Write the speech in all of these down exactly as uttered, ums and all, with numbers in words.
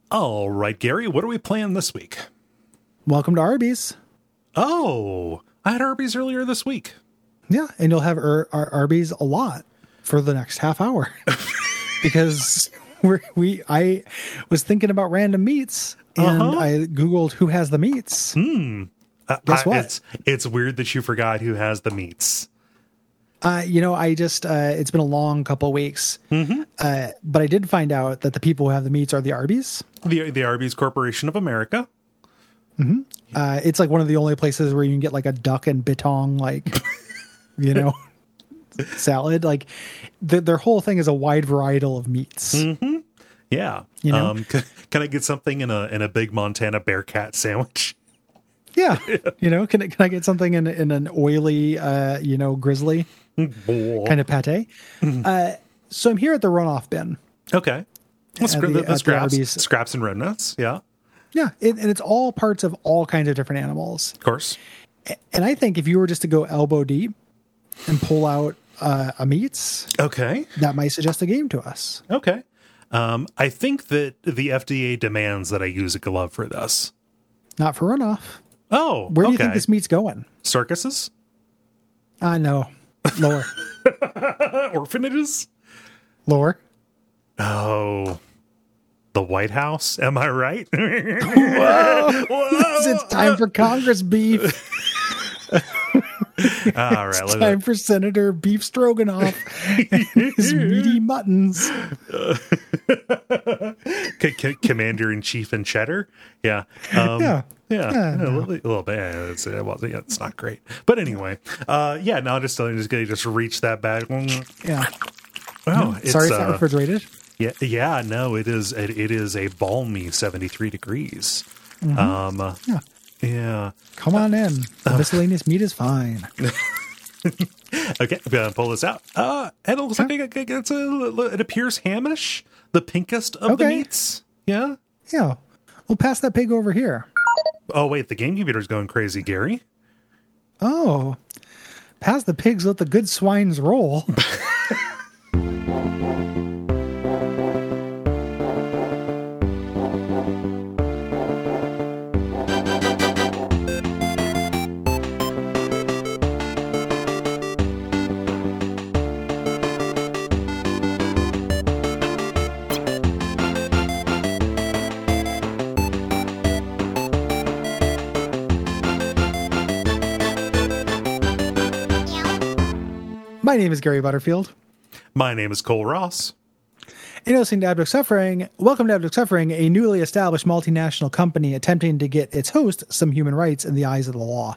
All right, Gary, what are we playing this week? Welcome to Arby's. Oh, I had Arby's earlier this week. Yeah, and you'll have Ar- Ar- Arby's a lot for the next half hour because we're, we I was thinking about random meats and Uh-huh. I Googled who has the meats. Hmm. Uh, Guess I- what? It's, it's weird that you forgot who has the meats. Uh, you know, I just, uh, it's been a long couple of weeks, Mm-hmm. uh, but I did find out that the people who have the meats are the Arby's. The, the Arby's Corporation of America. Uh, it's like one of the only places where you can get like a duck and bitong, like, you know, salad. Like the, their whole thing is a wide varietal of meats. Mm-hmm. Yeah. You know? Um, can, can I get something in a in a big Montana Bearcat sandwich? Yeah. You know, can, I- can I get something in, in an oily, uh, you know, grizzly kind of pate? Uh, so I'm here at the runoff bin. Okay. Well, At scra- the- the, at the the scraps, Arby's. scraps and remnants. Yeah, of Yeah. It, and it's all parts of all kinds of different animals. course. And I think if you were just to go elbow deep and pull out uh, a meats, Okay. that might suggest a game to us. Okay. Um, I think that the F D A demands that I use a glove for this. Not for runoff. Oh, Where do okay. you think this meat's going? Circuses? Uh, no. Lower. Uh, orphanages? Lower. Oh, the White House? Am I right? Whoa. Whoa. It's time for Congress beef. All right. Let Time for Senator Beef Stroganoff and his meaty muttons. C- C- Commander in Chief and Cheddar. Yeah. Um, Yeah. Yeah. Yeah, a, no. little, a little bit. Yeah, it's, it was, yeah, it's not great. But anyway, uh, yeah, no, just, just gonna just reach that back. Yeah. Oh, it's, Sorry, it's not uh, refrigerated. yeah, yeah, no, it is, it, it is a balmy seventy-three degrees. Um, uh, Yeah. yeah. Come on in. The miscellaneous meat is fine. Okay, I'm gonna pull this out. Uh, and it looks like it, it, it's a, it appears hamish, the pinkest of the Okay. meats. Yeah. Yeah. We'll pass that pig over here. Oh wait, the game computer's going crazy, Gary. Oh. Pass the pigs, let the good swines roll. My name is Gary Butterfield. My name is Cole Ross. In listening to Abject Suffering, welcome to Abject Suffering, a newly established multinational company attempting to get its host some human rights in the eyes of the law.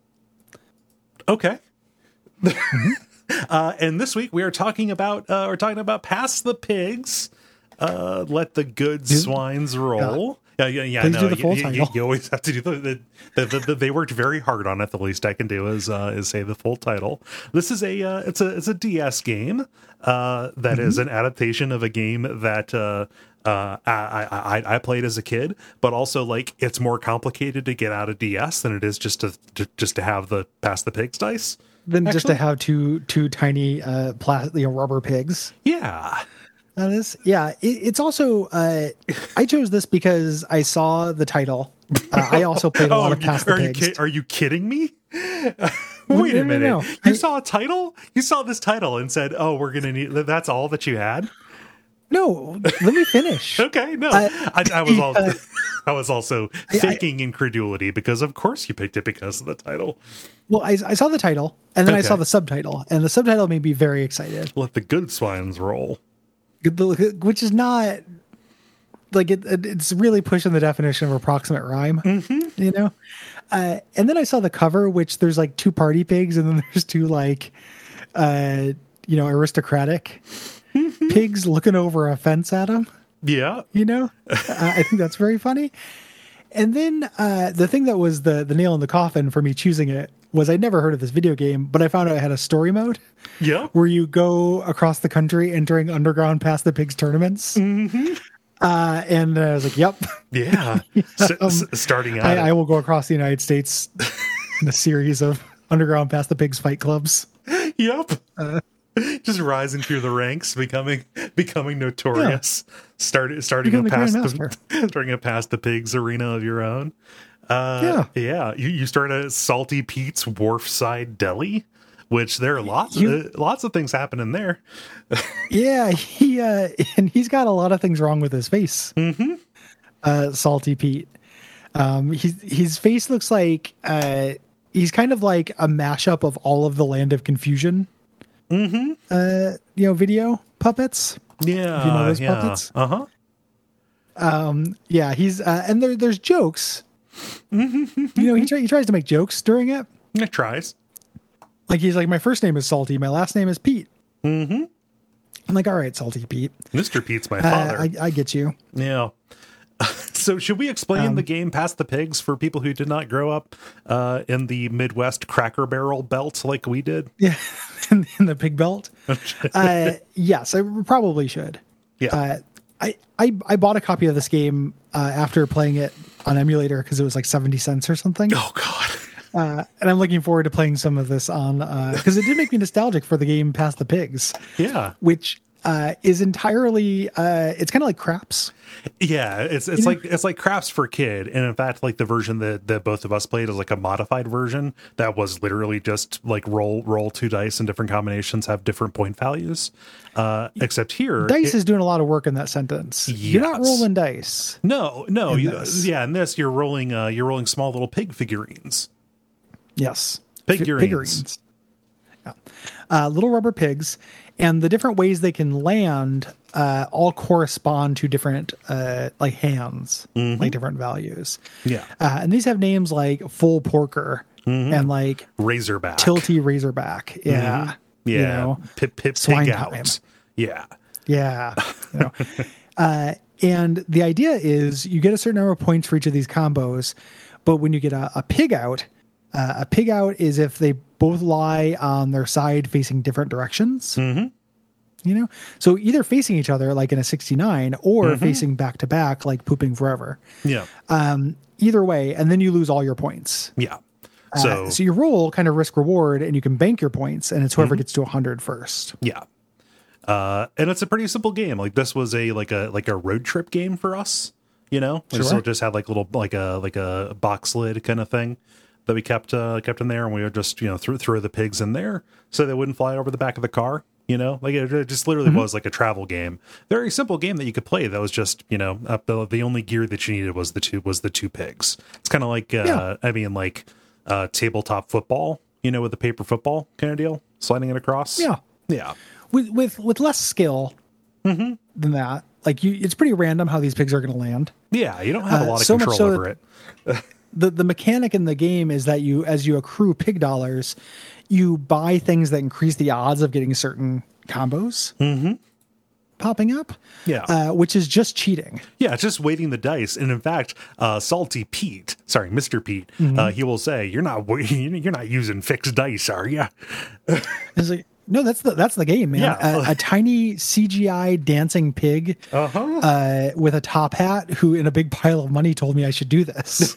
Okay. uh, and this week we are talking about uh, we're talking about Pass the Pigs, uh, Let the Good Swines Roll. Yeah, yeah, yeah. Please no, do the you- full you, you, title. you always have to do the, the, the, the, the. They worked very hard on it. The least I can do is uh, is say the full title. This is a uh, it's a it's a D S game uh, that is an adaptation of a game that uh, uh, I, I I played as a kid, but also like it's more complicated to get out of D S than it is just to, to just to have the Pass the Pigs dice. Than just to Actually- have two two tiny uh, plastic, you know, rubber pigs. Yeah. That is, yeah. It, it's also, uh, I chose this because I saw the title. Uh, I also played a lot of Pass the are you Pigs. ki- are you kidding me? Wait no, a no, minute. no. You I- saw a title? You saw this title and said, "Oh, we're gonna need." That's all that you had. No, let me finish. Okay, no, Uh, I, I was all. uh, I was also faking incredulity because, of course, you picked it because of the title. Well, I, I saw the title and then I Okay. saw the subtitle, and the subtitle made me very excited, Let the good swines roll. which is not like it, it- it's really pushing the definition of approximate rhyme, Mm-hmm. you know? Uh, and then I saw the cover, which there's like two party pigs, and then there's two like, uh, you know, aristocratic Mm-hmm. pigs looking over a fence at him. Yeah. You know, uh, I think that's very funny. And then uh, the thing that was the the nail in the coffin for me choosing it was I'd never heard of this video game, but I found out it had a story mode Yeah. where you go across the country entering underground Pass the Pigs tournaments. Mm-hmm. Uh, and I was like, yep, Yeah. S- s- starting out. I, I will go across the United States in a series of underground Pass the Pigs fight clubs. Yep. just rising through the ranks, becoming becoming notorious. Yeah. Started starting Become to the pass Grandmaster. the starting to pass the pigs arena of your own. Uh, Yeah. yeah. You you start at Salty Pete's Wharfside Deli, which there are lots You- of uh, lots of things happening there. Yeah, he uh, and he's got a lot of things wrong with his face. Mm-hmm. Uh, Salty Pete. Um, his his face looks like uh, he's kind of like a mashup of all of the Land of Confusion. Mm-hmm. Uh, you know, video puppets. Yeah. If you know those yeah. puppets. Uh huh. Um, yeah, he's uh, and there there's jokes. Mm-hmm. You know, he try, he tries to make jokes during it. It tries. Like he's like, my first name is Salty, my last name is Pete. Mm-hmm. I'm like, all right, Salty Pete. Mister Pete's my Uh, father. I, I get you. Yeah. So should we explain Um, the game Past the Pigs for people who did not grow up uh, in the Midwest Cracker Barrel belt like we did? Yeah, in, in the pig belt. uh, yes, I probably should. Yeah. Uh, I, I I bought a copy of this game uh, after playing it on emulator because it was like seventy cents or something. Oh, God. Uh, and I'm looking forward to playing some of this on because it did make me nostalgic for the game Past the Pigs, Yeah. which uh, is entirely uh, it's kind of like craps. Yeah, it's it's like it's like Crafts for Kid, and in fact, like the version that, that both of us played is like a modified version that was literally just like roll roll two dice and different combinations have different point values. Uh, except here, Dice it- is doing a lot of work in that sentence. You're not Yes. rolling dice. no, no, in you, this. yeah, in this you're rolling uh, you're rolling small little pig figurines. Yes, Figurines. Figurines. Yeah. Uh, little rubber pigs, and the different ways they can land uh, all correspond to different uh, like hands, like different values. Yeah, Uh, and these have names like Full Porker and like Razorback, Tilty Razorback. Yeah, yeah, you know, pip pip swine pig time. out. Yeah, yeah. You know. uh, and the idea is you get a certain number of points for each of these combos, but when you get a, a pig out, uh, a pig out is if they both lie on their side facing different directions. Mhm. You know, so either facing each other like in a sixty-nine or facing back to back like Pooping Forever. yeah, Um, either way, and then you lose all your points. yeah. Uh, So, so you roll kind of risk reward, and you can bank your points, and it's whoever gets to one hundred first. yeah. Uh, and it's a pretty simple game. Like this was a like a like a road trip game for us. You know, we Sure. still just had like little like a like a box lid kind of thing that we kept uh, kept in there, and we would just you know throw throw the pigs in there so they wouldn't fly over the back of the car. You know, like it, it just literally was like a travel game. Very simple game that you could play. That was just you know uh, the the only gear that you needed was the two was the two pigs. It's kind of like uh, Yeah. I mean like uh, tabletop football. You know, with the paper football kind of deal, sliding it across. Yeah. yeah. With with with less skill Mm-hmm. than that, like you, it's pretty random how these pigs are going to land. Yeah, you don't have a Uh, lot of so much control so over that- it. the The mechanic in the game is that you, as you accrue pig dollars, you buy things that increase the odds of getting certain combos popping up. Yeah. uh, which is just cheating. Yeah, it's just weighting the dice. And in fact, uh, Salty Pete, sorry, Mister Pete, Mm-hmm. uh, he will say, "You're not wa- you're not using fixed dice, are you?" It's like, no, that's the that's the game, man. Yeah. A, a tiny C G I dancing pig Uh-huh. uh, with a top hat, who in a big pile of money told me I should do this.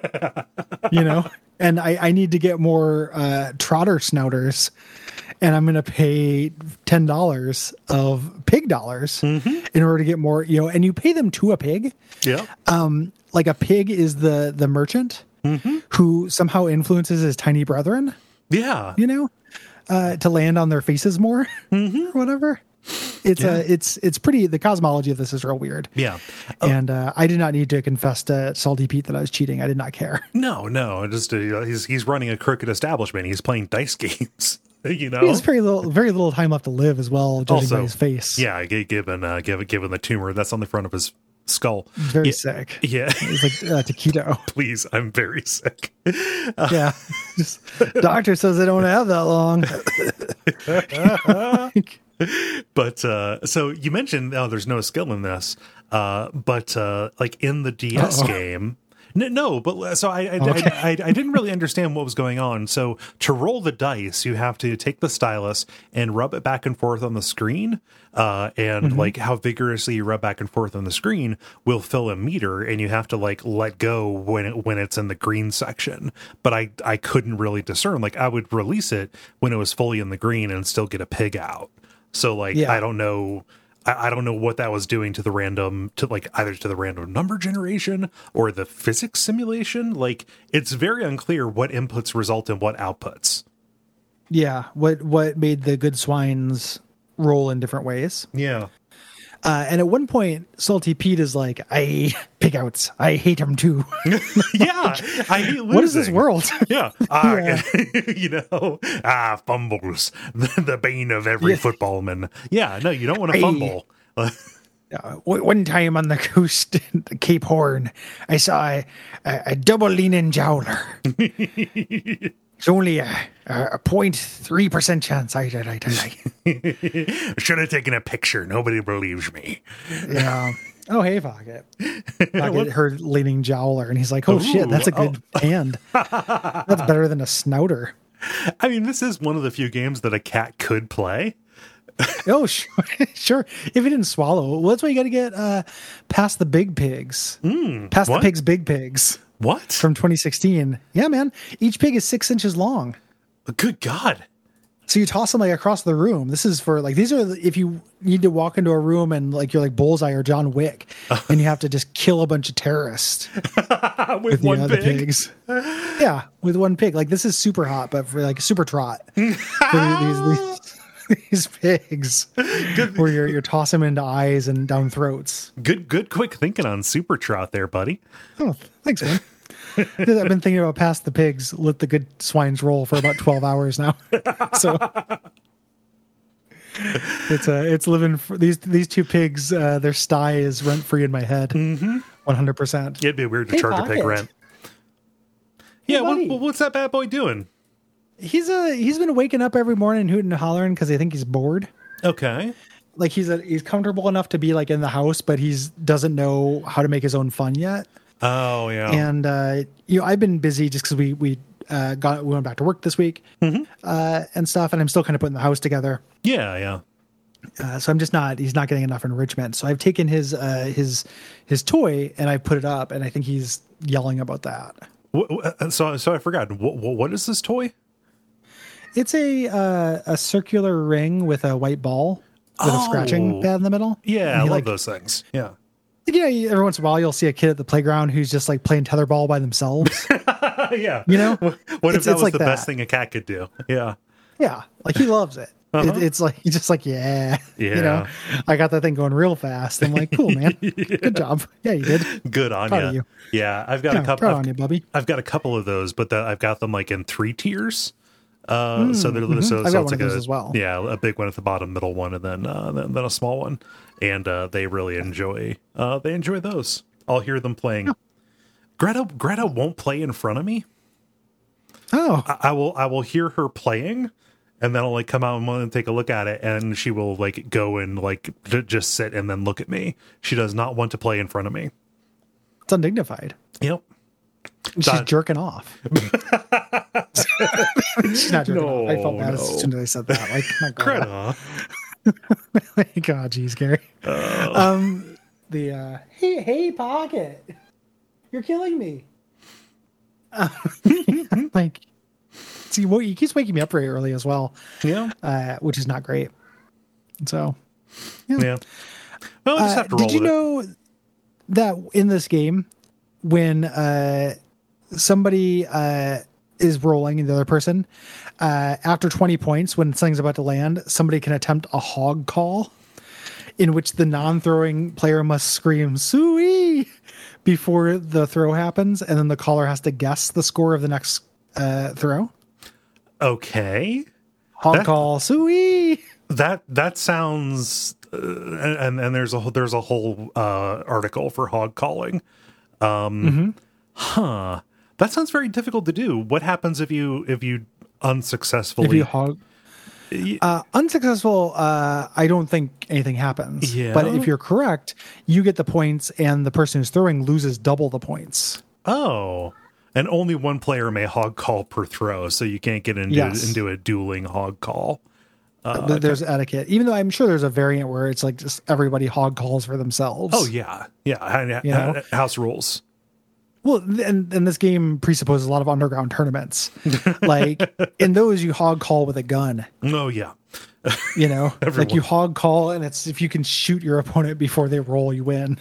You know, and I, I need to get more uh, trotter snouters, and I'm going to pay ten dollars of pig dollars Mm-hmm. in order to get more. You know, and you pay them to a pig. Yeah. Um, like a pig is the the merchant Mm-hmm. who somehow influences his tiny brethren. Yeah. You know, uh, to land on their faces more Mm-hmm. or whatever. It's uh, it's it's pretty. The cosmology of this is real weird. Yeah. And uh, I did not need to confess to Salty Pete that I was cheating. I did not care. No, no, just uh, he's he's running a crooked establishment. He's playing dice games. You know. He has very little very little time left to live as well, judging Also, by his face. Yeah, g- given uh, given given the tumor that's on the front of his skull. He's very yeah, sick. Yeah. He's like uh, taquito. Please, I'm very sick. Yeah. Just, doctor says I don't have that long. Like, But uh so you mentioned oh there's no skill in this. Uh but uh like in the D S Uh-oh. game, No, no, but so I I, Okay. I I I didn't really understand what was going on. So to roll the dice, you have to take the stylus and rub it back and forth on the screen, uh, and Mm-hmm. like how vigorously you rub back and forth on the screen will fill a meter, and you have to like let go when it, when it's in the green section. But I I couldn't really discern. Like I would release it when it was fully in the green and still get a pig out. So like Yeah. I don't know. I I don't know what that was doing to the random, to like either to the random number generation or the physics simulation. Like it's very unclear what inputs result in what outputs. Yeah. What what made the good swines roll in different ways? Yeah. Uh, and at one point, Salty Pete is like, "I pig outs. I hate them too." Yeah. I hate losing. What is this world? Yeah. Uh, Yeah. you know, ah, fumbles, the, the bane of every Yeah. footballman. Yeah. No, you don't want to I- fumble. Uh, w- one time on the coast, the Cape Horn, I saw a, a, a double leaning jowler. It's only a, a point three percent chance I did. I did. Should have taken a picture. Nobody believes me. Yeah. Oh, hey, Pocket. Pocket heard leaning jowler, and he's like, "Oh shit, Ooh, that's a good hand. That's better than a snouter." I mean, this is one of the few games that a cat could play. Oh, sure, sure. If he didn't swallow, well, that's why you got to get uh, past the big pigs. past what? the pigs, big pigs What? from twenty sixteen. Yeah, man. Each pig is six inches long. Good God. So you toss them like across the room. This is for like, these are the- if you need to walk into a room and like you're like Bullseye or John Wick and you have to just kill a bunch of terrorists With, with one the other pig. pigs. Yeah, with one pig. Like this is super hot, but for like a super trot for these, these, these pigs where you're, you're tossing them into eyes and down throats. Good, good, quick thinking on Super Trot there, buddy. Oh, thanks, man. I've been thinking about past the pigs, let the good swines roll for about twelve hours now. So it's uh, it's living for these these two pigs. Uh, their sty is rent free in my head, one hundred percent. It'd be weird to Hey, charge a pig Pocket. rent. Yeah, what, buddy. what's that bad boy doing? He's uh he's been waking up every morning hooting and hollering because I think he's bored. Okay. Like he's a, he's comfortable enough to be like in the house, but he's doesn't know how to make his own fun yet. Oh yeah. And uh, you know, I've been busy just because we we uh, got we went back to work this week uh, and stuff, and I'm still kind of putting the house together. yeah, yeah. Uh, so I'm just not he's not getting enough enrichment. So I've taken his uh, his his toy and I put it up, and I think he's yelling about that. Wh- wh- So, so I forgot. What, what is this toy? It's a uh, a circular ring with a white ball with a scratching Oh. pad in the middle. Yeah, And I he, love like, those things. Yeah. You know, every once in a while you'll see a kid at the playground who's just like playing tetherball by themselves. yeah. You know, What if It's- that it's was like the best that. thing a cat could do? Yeah. Yeah, like he loves it. Uh-huh. it. It's like he's just like, yeah, Yeah. You know, I got that thing going real fast. I'm like, cool, man, good job. Yeah, you did. Good on Proud of you. you. Yeah, I've got Yeah, a couple. proud I've, on you, Bubby. I've got a couple of those, but the, I've got them like in three tiers. Uh, so they're so, I've so got it's one like of those a, as well. Yeah, a big one at the bottom, middle one, and then uh, then, then a small one. And uh, they really enjoy. Uh, they enjoy those. I'll hear them playing. Greta Greta won't play in front of me. Oh, I, I will I will hear her playing, and then I'll like come out and want to take a look at it, and she will like go and like j- just sit and then look at me. She does not want to play in front of me. it's undignified. Yep. She's That- jerking off. She's not jerking No, off. I felt bad no. as soon as I said that. Like, my God. Greta. God, geez, Gary. Um, the uh, hey, hey, Pocket, you're killing me. Uh, like, see, well, he keeps waking me up very early as well, Yeah. uh, which is not great. So, Yeah. Well, I just uh, have to roll did you with it. know that in this game, when uh, somebody uh, is rolling and the other person, uh, after twenty points, when something's about to land, somebody can attempt a hog call, in which the non-throwing player must scream "Suey" before the throw happens, and then the caller has to guess the score of the next uh, throw. Okay. Hog That- call "Suey." That that sounds uh, and and there's a whole- there's a whole uh, article for hog calling. Um, Huh. That sounds very difficult to do. What happens if you if you unsuccessfully If you hog. Uh, unsuccessful, uh, I don't think anything happens. Yeah. But if you're correct, you get the points, and the person who's throwing loses double the points. Oh, and only one player may hog call per throw, so you can't get into Yes. into a dueling hog call. Uh, Th- there's etiquette, even though I'm sure there's a variant where it's like just everybody hog calls for themselves. Oh yeah, yeah. You know? House rules. Well, and, and this game presupposes a lot of underground tournaments. Like in those, you hog call with a gun. Oh yeah. You know, Everyone. like you hog call, and it's if you can shoot your opponent before they roll, you win.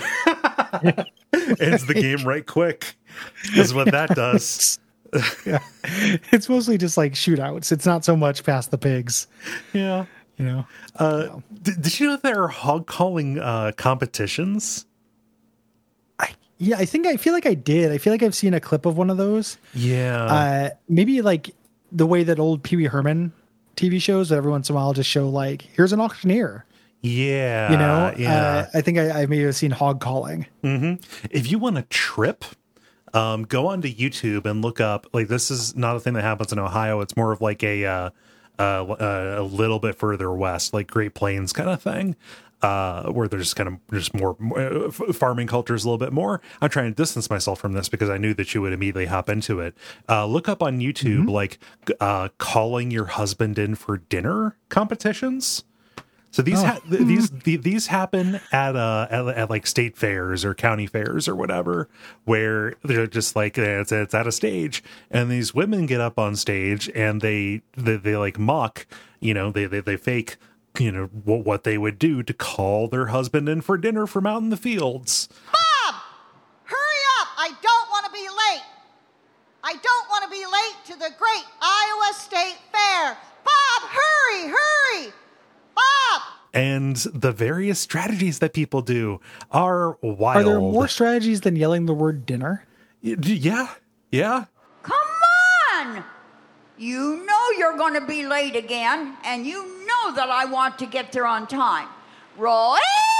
Ends the game right quick. Is what that does. Yeah, it's mostly just like shootouts. It's not so much past the pigs. Yeah. You know, Uh, did, did you know there are hog calling uh, competitions? I yeah, I think I feel like I did. I feel like I've seen a clip of one of those. Yeah. Uh, maybe like the way that old Pee Wee Herman T V shows that every once in a while just show like, here's an auctioneer. yeah. You know, Yeah. uh, I think I, I may have seen hog calling. If you want a trip, um, go onto YouTube and look up. Like, this is not a thing that happens in Ohio. It's more of like a uh, uh, a little bit further west, like Great Plains kind of thing, uh, where there's kind of just more uh, f- farming cultures a little bit more. I'm trying to distance myself from this because I knew that you would immediately hop into it. Uh, look up on YouTube, like uh, calling your husband in for dinner competitions. So these ha- th- these th- these happen at uh at, at like state fairs or county fairs or whatever, where they're just like it's it's at a stage, and these women get up on stage and they they, they like mock, you know, they they, they fake, you know, what what they would do to call their husband in for dinner from out in the fields. Bob, hurry up. I don't want to be late. I don't want to be late to the great Iowa State Fair. Bob, hurry, hurry. Bob. And the various strategies that people do are wild. Are there more strategies than yelling the word dinner? Yeah, yeah. Come on! You know you're going to be late again, and you know that I want to get there on time. Roy!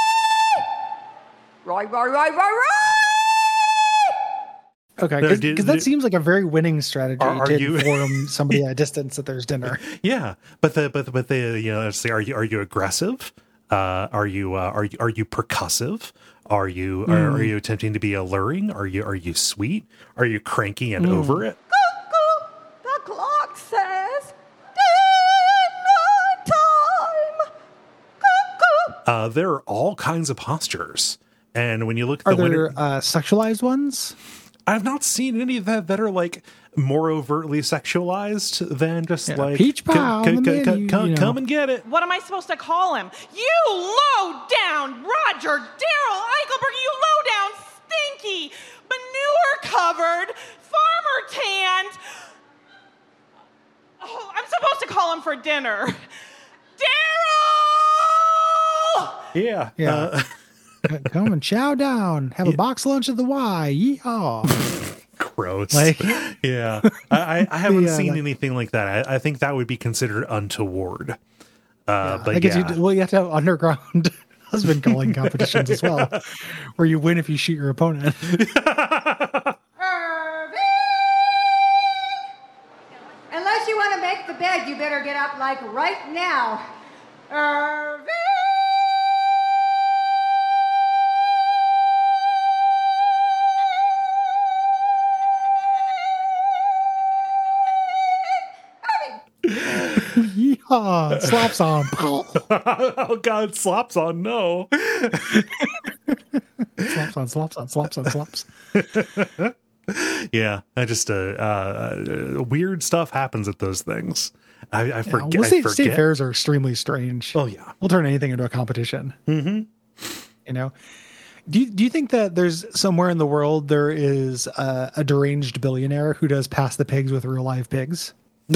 Roy, Roy, Roy, Roy, Roy! Okay, No, because do- that do- seems like a very winning strategy Are- are to you- inform somebody at a distance that there's dinner. Yeah, but the but the, but the you know, let's say, are you are you aggressive? Uh, are you uh, are you are you percussive? Are you are, are you attempting to be alluring? Are you are you sweet? Are you cranky and over it? Cuckoo, the clock says dinner time. Cuckoo. Uh, there are all kinds of postures, and when you look at Are the there winner, uh, sexualized ones? I've not seen any of that that are like more overtly sexualized than just Yeah, like peach c- pie c- on the c- menu, come, you know. come and get it. What am I supposed to call him? You low down Roger Daryl Eichelberg, you low down stinky, manure covered, farmer tanned. Oh, I'm supposed to call him for dinner. Daryl! Yeah, Yeah. Uh, Come and chow down. Have a box lunch at the Y. Yeehaw. gross. Like- yeah, I, I, I haven't Yeah, seen like- anything like that. I, I think that would be considered untoward. Uh, but I guess yeah. you, well, you have to have underground husband calling competitions as well, where you win if you shoot your opponent. Irving! Unless you want to make the bed, you better get up like right now. Irving! Yeehaw. Slaps on. Oh God, slops on no. Slaps on, slaps on, slaps on, slaps. Yeah, I just uh, uh, weird stuff happens at those things. I, I Yeah, forget. well, I state, forget. state fairs are extremely strange. Oh yeah. We'll turn anything into a competition. Mm-hmm. You know, do you, do you think that there's somewhere in the world there is a, a deranged billionaire who does pass the pigs with real live pigs?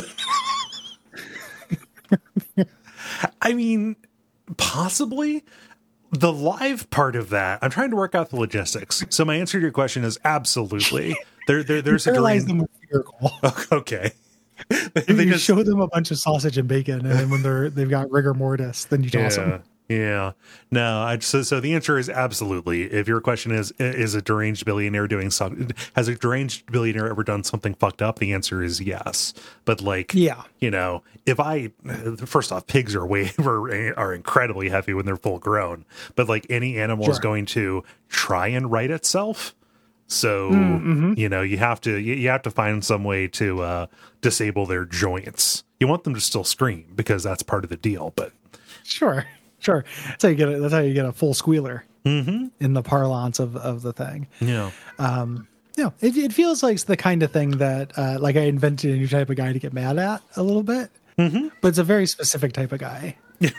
I mean, possibly. The live part of that, I'm trying to work out the logistics. So my answer to your question is absolutely. There, there there's a Paralyze deranged. them with fear call. Okay. they You just show them a bunch of sausage and bacon, and then when they're they've got rigor mortis, then you toss yeah. them. Yeah. No, I so, so the answer is absolutely. If your question is is a deranged billionaire doing something, has a deranged billionaire ever done something fucked up? The answer is yes. But like, Yeah. you know, if I first off, pigs are way are, are incredibly heavy when they're full grown. But like any animal is Sure. going to try and right itself. So, Mm-hmm. you know, you have to you, you have to find some way to uh, disable their joints. You want them to still scream because that's part of the deal. But Sure, sure. That's how you get a, that's how you get a full squealer mm-hmm. in the parlance of, of the thing. yeah, Um, yeah, it, it feels like the kind of thing that uh, like I invented a new type of guy to get mad at a little bit, mm-hmm. but it's a very specific type of guy.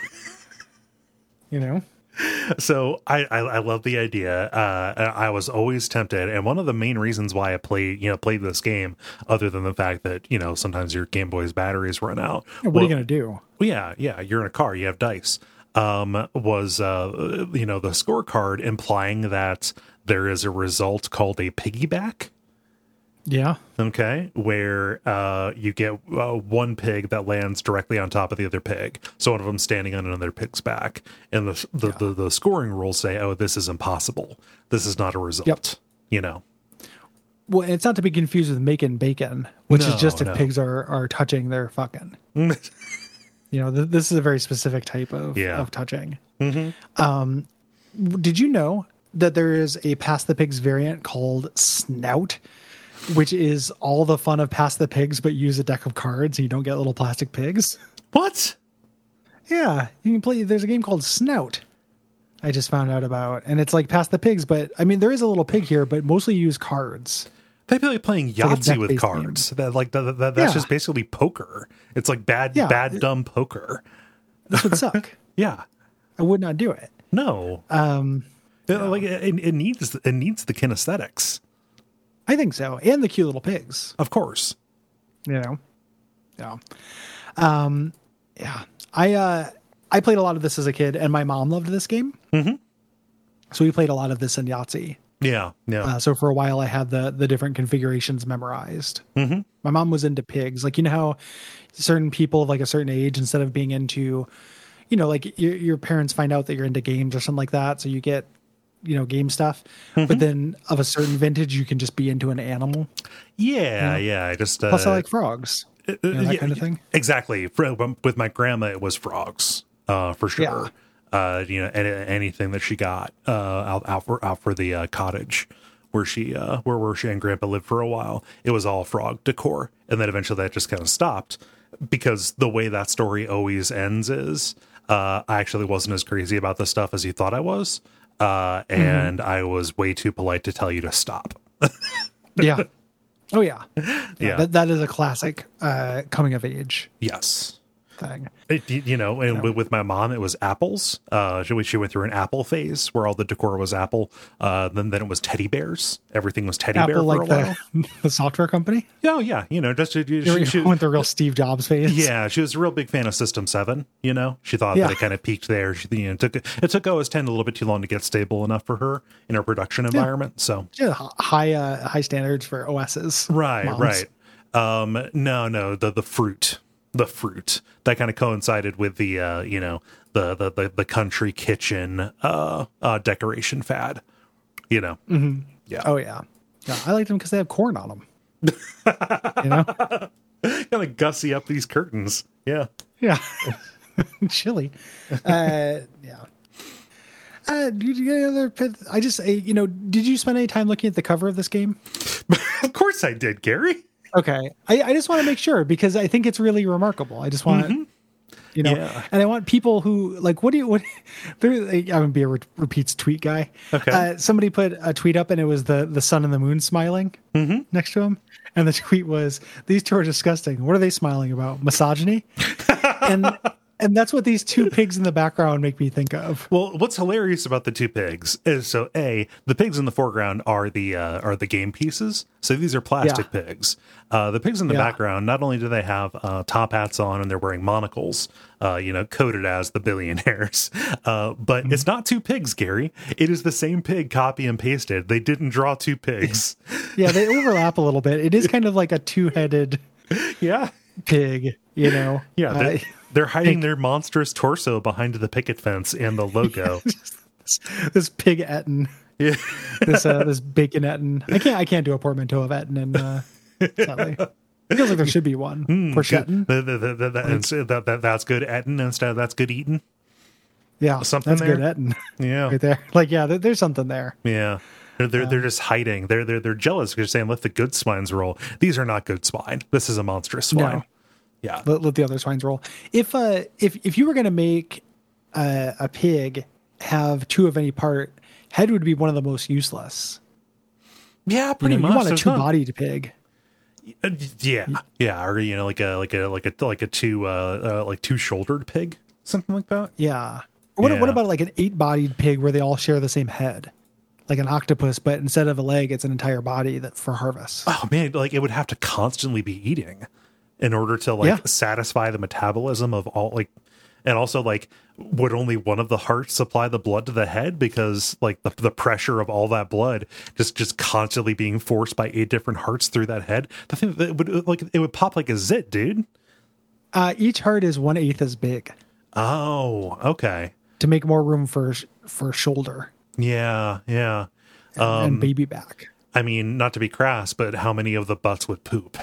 You know. So I, I I love the idea. Uh, I was always tempted, and one of the main reasons why I played you know played this game, other than the fact that you know sometimes your Game Boy's batteries run out. What well, are you gonna do? Well, yeah, yeah. You're in a car. You have dice. Um, was uh, you know the scorecard implying that there is a result called a piggyback? Yeah. Okay, where uh, you get uh, one pig that lands directly on top of the other pig. So one of them standing on another pig's back, and the the, Yeah. the the scoring rules say, "Oh, this is impossible. This is not a result." Yep. You know. Well, it's not to be confused with making bacon, which No, is just if no. pigs are are touching, they're fucking. You know, th- this is a very specific type of Yeah. of touching. Um, w- did you know that there is a Pass the Pigs variant called Snout, which is all the fun of Pass the Pigs, but use a deck of cards and you don't get little plastic pigs? What? Yeah, you can play. There's a game called Snout. I just found out about, and it's like Pass the Pigs, but I mean, there is a little pig here, but mostly you use cards. They be like playing like a Yahtzee with deck-based cards. That like that, that, that's Yeah. just basically poker. It's like bad Yeah. bad dumb poker. This would suck. Yeah. I would not do it. No. Um, It- like it, it needs it needs the kinesthetics, I think so, and the cute little pigs. of course. You know, yeah, um, yeah. I uh, I played a lot of this as a kid, and my mom loved this game. Mm-hmm. So we played a lot of this in Yahtzee. Yeah. Yeah. Uh, so for a while, I had the the different configurations memorized. Mm-hmm. My mom was into pigs. Like, you know how certain people of like a certain age, instead of being into, you know, like your your parents find out that you're into games or something like that, so you get, you know, game stuff. But then of a certain vintage, you can just be into an animal. yeah. Yeah. I just uh, Plus, I like frogs. You know, that yeah, kind of thing. Exactly. For, with my grandma, it was frogs, uh, for sure. Yeah. Uh, you know, any, anything that she got uh, out out for out for the uh, cottage where she uh, where where she and Grandpa lived for a while, it was all frog decor, and then eventually that just kind of stopped because the way that story always ends is uh, I actually wasn't as crazy about this stuff as you thought I was, uh, and I was way too polite to tell you to stop. Yeah. Oh yeah. Yeah. Yeah. That, that is a classic uh, coming of age Yes. thing. It, you know, and with, with my mom, it was apples. Uh, she, she went through an apple phase where all the decor was apple. Uh, then then it was teddy bears. Everything was teddy bear Apple, for like a while. the, the software company. Oh yeah, you know, just she, You she, she, went the real Steve Jobs phase. yeah, she was a real big fan of System Seven. You know, she thought Yeah. that it kind of peaked there. She, you know, it took it took O S ten a little bit too long to get stable enough for her in her production environment. So Yeah, high uh, high standards for O Ss. right, moms. right. Um, no, no, the the fruit. The fruit that kind of coincided with the uh you know the the the, the country kitchen uh uh decoration fad, you know. Mm-hmm. Yeah. Oh yeah, yeah. I like them because they have corn on them. You know, Kind of gussy up these curtains. Yeah. yeah, chilly. Uh, yeah. Uh, did you get any other? pit- I just, uh, you know, did you spend any time looking at the cover of this game? Of course I did, Gary. Okay, I, I just want to make sure because I think it's really remarkable. I just want, you know, Yeah. and I want people who like, what do you, what? There, I'm gonna be a re- repeats tweet guy. Okay. Uh, somebody put a tweet up and it was the the sun and the moon smiling next to him, and the tweet was, "These two are disgusting. What are they smiling about? Misogyny?" and and that's what these two pigs in the background make me think of. Well, what's hilarious about the two pigs is so a the pigs in the foreground are the uh, are the game pieces. So these are plastic Yeah. pigs. Uh, the pigs in the Yeah. background, not only do they have uh, top hats on and they're wearing monocles, uh, you know, coded as the billionaires, uh, but Mm-hmm. it's not two pigs, Gary. It is the same pig, copy and pasted. They didn't draw two pigs. Yeah, they overlap a little bit. It is kind of like a two-headed Yeah, pig, you know. yeah. Uh, They're, they're hiding their monstrous torso behind the picket fence and the logo. this, this pig Etten. Yeah. This uh, this bacon Etten. I can't I can't do a portmanteau of Etten, and uh, sadly, it feels like there should be one. Porchetten. The, the, the, the, that, and so that, that, that's good Etten instead of that's good eating. Yeah, something that's there. good Etten Yeah. right there. Like, yeah, there, there's something there. Yeah. They're they're, they're just hiding. They're they're they're jealous because they're saying, "Let the good swines roll." These are not good swine. This is a monstrous swine. No. Yeah. Let, let the other swines roll. If uh if if you were gonna make uh, a pig have two of any part, head would be one of the most useless. Yeah, You pretty know, much. you want a There's not- two-bodied pig. Uh, yeah, yeah, or you know, like a like a like a like a two uh, uh like two shouldered pig, something like that. Yeah. What what Yeah. about like an eight-bodied pig where they all share the same head, like an octopus, but instead of a leg, it's an entire body that for harvest. Oh man, like it would have to constantly be eating in order to like Yeah. satisfy the metabolism of all like, and also like would only one of the hearts supply the blood to the head because like the the pressure of all that blood just just constantly being forced by eight different hearts through that head. The thing that would like it would pop like a zit, dude. Uh, each heart is one eighth as big Oh, okay. to make more room for for shoulder Yeah, yeah. and baby back. I mean, not to be crass, but how many of the butts would poop?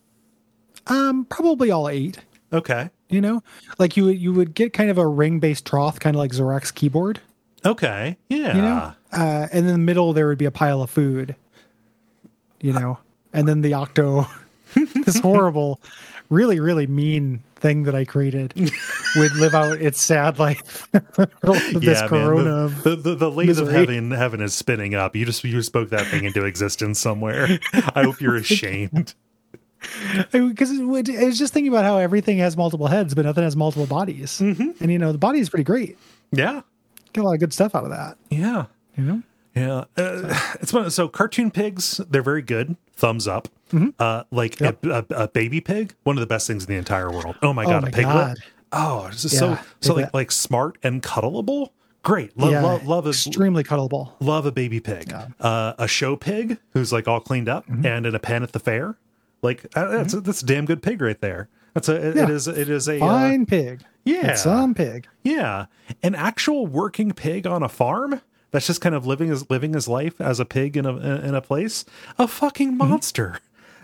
Um, probably all eight. Okay. You know, like you would you would get kind of a ring based trough, kind of like Zorex keyboard. Okay. Yeah. You know, uh, and in the middle there would be a pile of food. You know, and then the octo, this horrible, really really mean thing that I created, would live out its sad life. this yeah, corona. man. of The, the, the, the lathes of misery. heaven, heaven is spinning up. You just you spoke that thing into existence somewhere. I hope you're ashamed. Because I was just thinking about how everything has multiple heads, but nothing has multiple bodies. Mm-hmm. And you know, the body is pretty great. Yeah. Get a lot of good stuff out of that. Yeah. You know, Yeah. Uh, it's one, so cartoon pigs, they're very good. Thumbs up. Uh, like Yep. a, a, a baby pig, one of the best things in the entire world. Oh my Oh god, my a piglet. God. Oh, it's just so Yeah, so like piglet. like smart and cuddleable. Great. Love yeah, love love a, extremely cuddleable. love a baby pig. Uh, a show pig who's like all cleaned up Mm-hmm. and in a pen at the fair. Like uh, that's a, that's a damn good pig right there. That's a it, Yeah. it is it is a uh, Fine pig. yeah. It's some pig. yeah, an actual working pig on a farm that's just kind of living his living his life as a pig in a in a place. A fucking monster.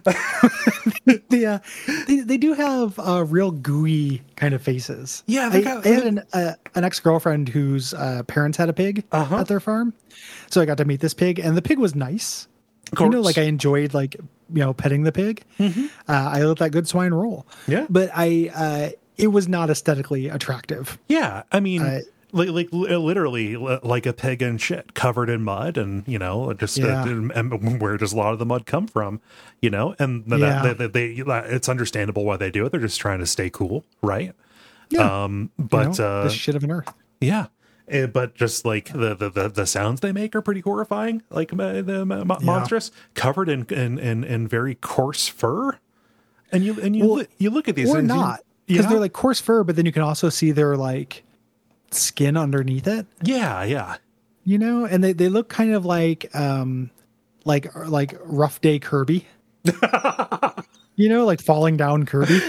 The, uh, they, they do have uh, real gooey kind of faces. Yeah, I, they got- I had an, uh, an ex girlfriend whose uh, parents had a pig Uh-huh. at their farm, so I got to meet this pig, and the pig was nice. Of You know, course. like I enjoyed like you know petting the pig. Uh, I let that good swine roll. Yeah. but I uh, it was not aesthetically attractive. Yeah, I mean, Uh, like, like li- literally li- like a pig and shit covered in mud, and you know, just uh, Yeah. and, and where does a lot of the mud come from? You know, and that, Yeah. that, they, they it's understandable why they do it. They're just trying to stay cool, right? Yeah, Um, you but know, uh, the shit of an earth. yeah. Eh, but just like the, the, the, the sounds they make are pretty horrifying, like uh, the mo- mo- monstrous, covered in, in, in, in very coarse fur. And you and you Well, li- you look at these Or things, you- not, because yeah? they're like coarse fur, but then you can also see their like skin underneath it. yeah, yeah. You know, and they, they look kind of like um like like rough day Kirby. You know, like falling down Kirby,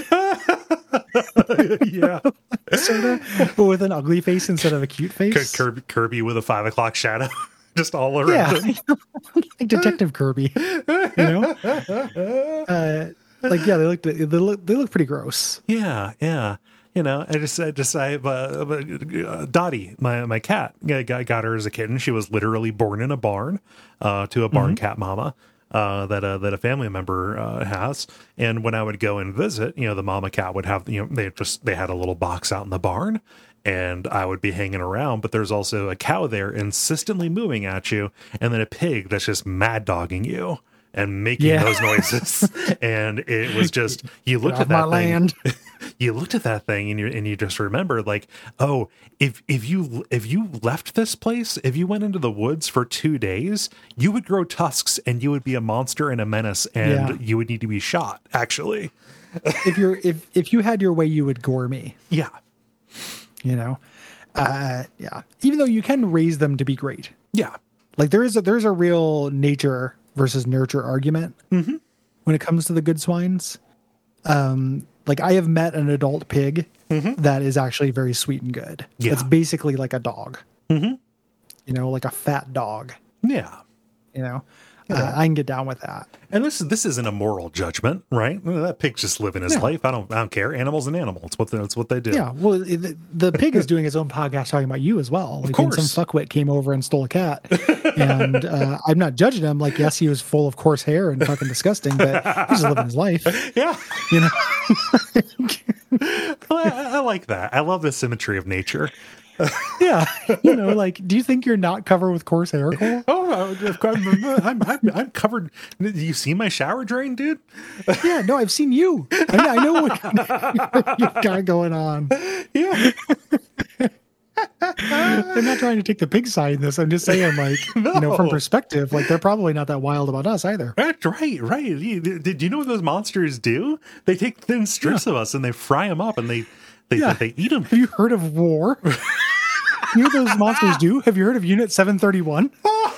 yeah. sort of, but with an ugly face instead of a cute face. Kirby, Kirby with a five o'clock shadow, just all around. Yeah, him. like Detective Kirby. You know, uh, like yeah, they look they look they look pretty gross. Yeah, yeah. You know, I just, I just, I, uh, uh, Dottie, my my cat, I got, got her as a kitten. She was literally born in a barn, uh, to a barn cat mama, uh, that uh, that a family member uh, has. And when I would go and visit, you know, the mama cat would have, you know, they just they had a little box out in the barn, and I would be hanging around. But there's also a cow there insistently moving at you, and then a pig that's just mad dogging you and making Yeah. those noises. And it was just, you looked Get at that off my thing, land. you looked at that thing and you and you just remembered, like, oh, if if you if you left this place, if you went into the woods for two days, you would grow tusks and you would be a monster and a menace, and Yeah. you would need to be shot. Actually, If you're if if you had your way, you would gore me. yeah, You know, uh, yeah. Even though you can raise them to be great, yeah, like there is a there's a real nature versus nurture argument Mm-hmm. when it comes to the good swines. Um, like I have met an adult pig that is actually very sweet and good. Mm-hmm. Yeah. It's basically like a dog. Mm-hmm. You know, like a fat dog. yeah. You know, uh, I can get down with that. And this this isn't a moral judgment, right? That pig's just living his No. life. I don't I don't care. Animals and animals. It's what they, it's what they do. Yeah, well, the, the pig is doing his own podcast talking about you as well. Like course. when some fuckwit came over and stole a cat, And uh, I'm not judging him. Like, yes, he was full of coarse hair and fucking disgusting, but he's just living his life. Yeah. You know? I, I like that. I love the symmetry of nature. Yeah. You know, like, do you think you're not covered with coarse hair, Cole? Oh, I'm, I'm, I'm, I'm covered. You see my shower drain, dude? Yeah, no, I've seen you. I, I know what you've got going on. Yeah. I'm not trying to take the pig side in this. I'm just saying, like, no. you know, from perspective, like, they're probably not that wild about us either. That's right, right. Did you know what those monsters do? They take thin strips yeah. of us and they fry them up and they they, yeah. they, they eat them. Have you heard of war? You know what those monsters do? Have you heard of Unit seven thirty-one?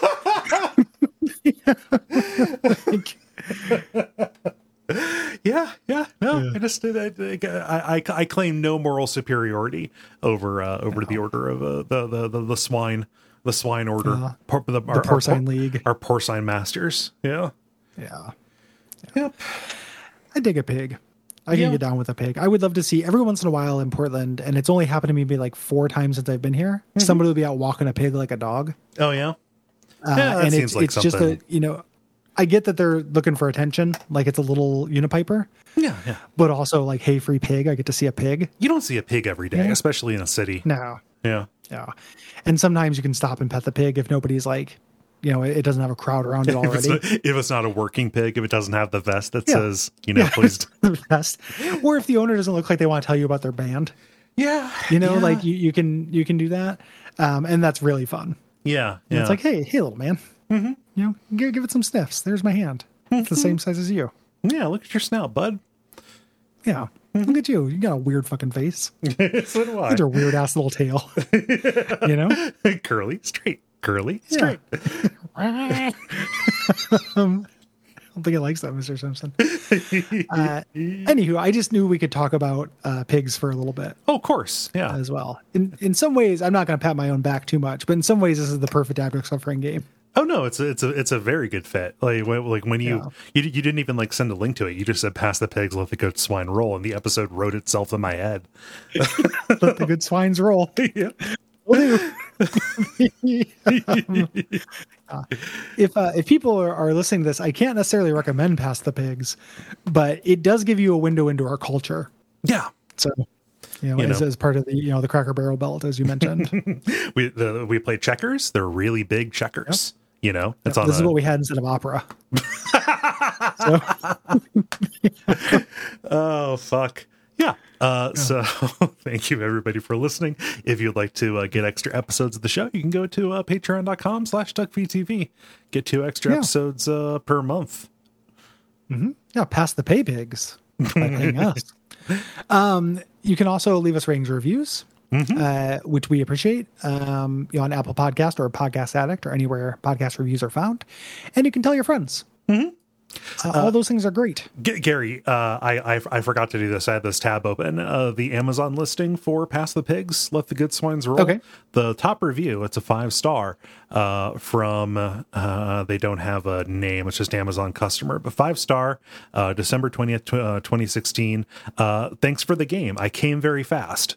yeah, yeah, no. Yeah. I just I, I, I, I claim no moral superiority over uh, over no. the order of uh, the, the the the swine the swine order, uh, Por, the, the our, porcine our, league, our porcine masters. Yeah, yeah, yeah. Yep. I dig a pig. I can yeah. get down with a pig. I would love to see every once in a while in Portland, and it's only happened to me maybe like four times since I've been here. Mm-hmm. Somebody will be out walking a pig like a dog. Oh yeah, uh, yeah. That and seems it's, like it's something. just a you know, I get that they're looking for attention, like it's a little unipiper. Yeah, yeah. But also like, hey, free pig. I get to see a pig. You don't see a pig every day, yeah. especially in a city. No. Yeah. Yeah. And sometimes you can stop and pet the pig if nobody's like, you know, it doesn't have a crowd around it already. if, it's not, if it's not a working pig, if it doesn't have the vest that yeah. says, you know, yeah. please. The vest. Or if the owner doesn't look like they want to tell you about their band. Yeah. You know, yeah. like you, you can you can do that. Um, and that's really fun. Yeah. And yeah. it's like, hey, hey, little man. Mm-hmm. You know, give, give it some sniffs. There's my hand. It's the same size as you. Yeah, look at your snout, bud. Yeah. Look at you. You got a weird fucking face. So do I. Look at your weird ass little tail. You know? Curly, straight. Curly, straight. Yeah. um, I don't think it likes that, Mister Simpson. Uh, anywho, I just knew we could talk about uh, pigs for a little bit. Oh, of course. Yeah. As well. In in some ways, I'm not going to pat my own back too much, but in some ways, this is the perfect Abject Suffering game. Oh no, it's a, it's a it's a very good fit. Like when, like when you, yeah. you you didn't even like send a link to it. You just said pass the pigs, let the good swine roll, and the episode wrote itself in my head. Let the good swines roll. Yeah. Will do. um, uh, if uh, if people are, are listening to this, I can't necessarily recommend Pass the Pigs, but it does give you a window into our culture. Yeah. So. You know, you as, know. as part of the, you know, the Cracker Barrel belt, as you mentioned. we the, we play checkers. They're really big checkers. Yep. You know, it's yep. on this a... is what we had instead of opera. So. Oh, fuck. Yeah. Uh, yeah. So thank you, everybody, for listening. If you'd like to uh, get extra episodes of the show, you can go to uh, patreon.com slash duckfeedtv. Get two extra yeah. episodes uh, per month. Mm-hmm. Yeah, pass the pay pigs by paying us. Um, you can also leave us ratings or reviews, mm-hmm. uh, which we appreciate, um, you know, on Apple Podcast or Podcast Addict or anywhere podcast reviews are found. And you can tell your friends. Mm-hmm. Uh, all uh, those things are great. G- Gary, uh, I, I I forgot to do this. I had this tab open. Uh, the Amazon listing for Pass the Pigs, Let the Good Swines Roll. Okay. The top review, it's a five star uh, from, uh, they don't have a name. It's just Amazon customer, but five star, uh, December twentieth, twenty sixteen. Uh, thanks for the game. I came very fast.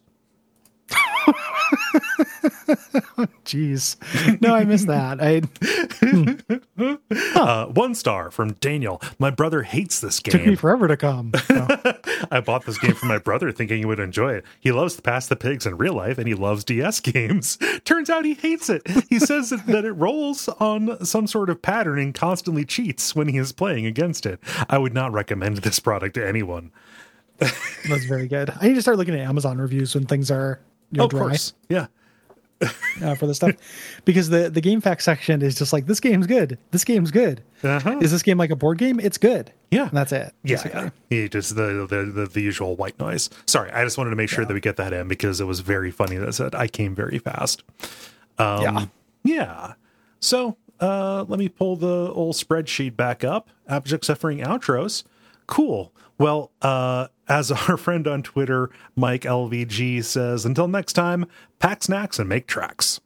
Jeez. No, I missed that. I hmm. uh, one star from Daniel. My brother hates this game. Took me forever to come. No. I bought this game for my brother thinking he would enjoy it. He loves to Pass the Pigs in real life and he loves D S games. Turns out he hates it. He says that, that it rolls on some sort of pattern and constantly cheats when he is playing against it. I would not recommend this product to anyone. That's very good. I need to start looking at Amazon reviews when things are, you know, oh, of dry. course. Yeah. uh, for the stuff, because the the game facts section is just like, this game's good. This game's good. Uh-huh. Is this game like a board game? It's good. Yeah, and that's it. Yeah, yeah. yeah. Just the, the the the usual white noise. Sorry, I just wanted to make sure yeah. that we get that in because it was very funny that it said I came very fast. Um, yeah, yeah. So uh, let me pull the old spreadsheet back up. Abject Suffering outros. Cool. Well, uh, as our friend on Twitter, Mike L V G says, until next time, pack snacks and make tracks.